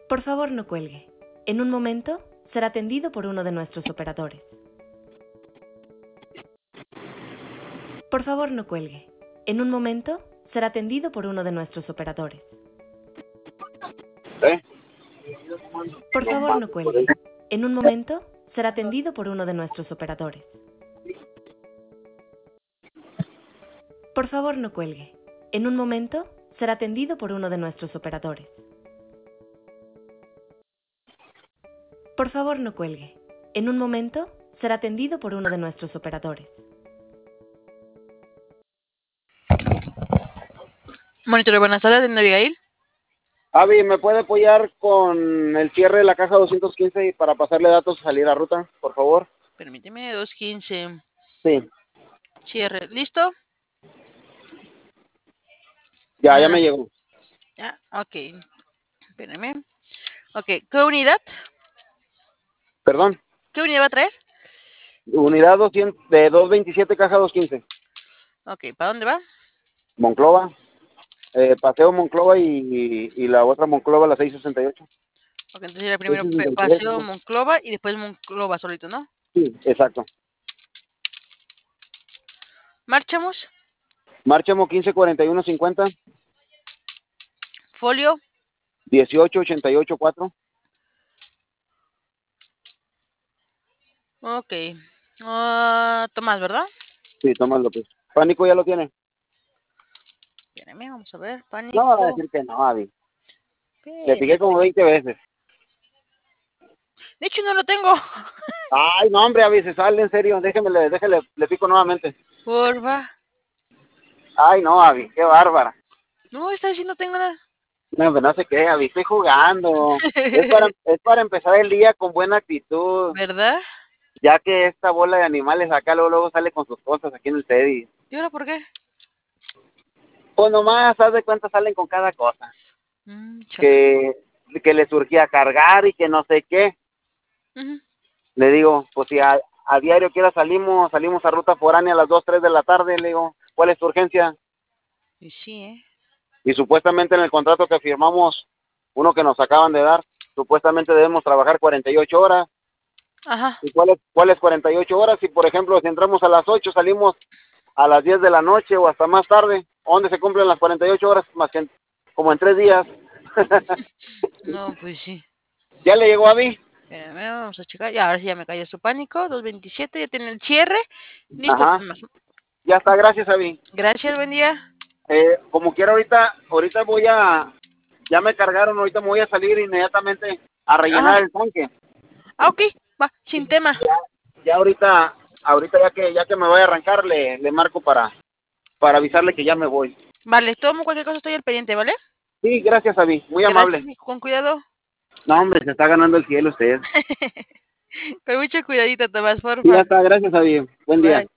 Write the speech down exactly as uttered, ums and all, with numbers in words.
Por favor, no cuelgue. En un momento será atendido por uno de nuestros operadores. Por favor, no cuelgue. En un momento será atendido por uno de nuestros operadores. ¿Eh? Por favor, no cuelgue. En un momento será atendido por uno de nuestros operadores. Por favor, no cuelgue. En un momento será atendido por uno de nuestros operadores. Por favor, no cuelgue. En un momento será atendido por uno de nuestros operadores. Monitor, buenas tardes, ¿de Abigail? Avi, ¿me puede apoyar con el cierre de la caja doscientos quince y para pasarle datos y salir a ruta, por favor? Permíteme, doscientos quince. Sí. Cierre, ¿listo? Ya, Ah, ya me llegó. Ya, ok. Espérame. Ok, ¿qué unidad? ¿Perdón? ¿Qué unidad va a traer? Unidad doscientos, de doscientos veintisiete, caja doscientos quince. Ok, ¿para dónde va? Monclova. Eh, Paseo Monclova y, y, y la otra Monclova, la seiscientos sesenta y ocho. Ok, entonces era primero seiscientos sesenta y tres, Paseo ¿no? Monclova y después Monclova solito, ¿no? Sí, exacto. Marchamos. Márchamo quince cuarenta y uno cincuenta. Folio. dieciocho ochenta y ocho cuatro. Ok. Uh, Tomás, ¿verdad? Sí, Tomás López. ¿Pánico ya lo tiene? Espérame, vamos a ver. Pánico. No, va a decir que no, Avi. Le piqué Espérame. como veinte veces. De hecho, no lo tengo. Ay, no, hombre, Avi, se sale, en serio. Déjeme, le, déjele, le pico nuevamente. Porfa. Ay, no, Avi, qué bárbara. No, esta vez sí no tengo nada. No, hombre, no sé qué, Avi, estoy jugando. Es para, es para empezar el día con buena actitud. ¿Verdad? Ya que esta bola de animales acá luego, luego sale con sus cosas aquí en el Teddy. ¿Y ahora por qué? Pues nomás, haz de cuenta, salen con cada cosa. Mm, Que, que le surgía cargar y que no sé qué. uh-huh. Le digo, pues si a, a diario quiera salimos, salimos a ruta foránea a las dos, tres de la tarde, le digo, ¿cuál es tu urgencia? Y sí, ¿eh? Y supuestamente en el contrato que firmamos, uno que nos acaban de dar, supuestamente debemos trabajar cuarenta y ocho horas. Ajá. ¿Y cuáles cuáles cuarenta y ocho horas? Si, por ejemplo, si entramos a las ocho, salimos a las diez de la noche o hasta más tarde, ¿dónde se cumplen las cuarenta y ocho horas? Más que en, como en tres días. No, pues sí. ¿Ya le llegó a mí? Espérame, vamos a checar. Ya, ahora sí ya me cayó su pánico. doscientos veintisiete, ya tiene el cierre. Listo, Ajá. Tomás. Ya está, gracias, Avi. Gracias, buen día. Eh, como quiera ahorita, ahorita voy a, ya me cargaron, ahorita me voy a salir inmediatamente a rellenar Ajá. el tanque. Ah, ok, va, sin tema. Ya, ya ahorita, ahorita ya que, ya que me voy a arrancar, le, le marco para, para avisarle que ya me voy. Vale, tomo cualquier cosa, estoy al pendiente, ¿vale? Sí, gracias, Avi, muy Gracias, amable. mijo, con cuidado. No, hombre, se está ganando el cielo usted. Con mucho cuidadito, Tomás, Sí, ya porfa. está, gracias, Avi. Buen día. Bye.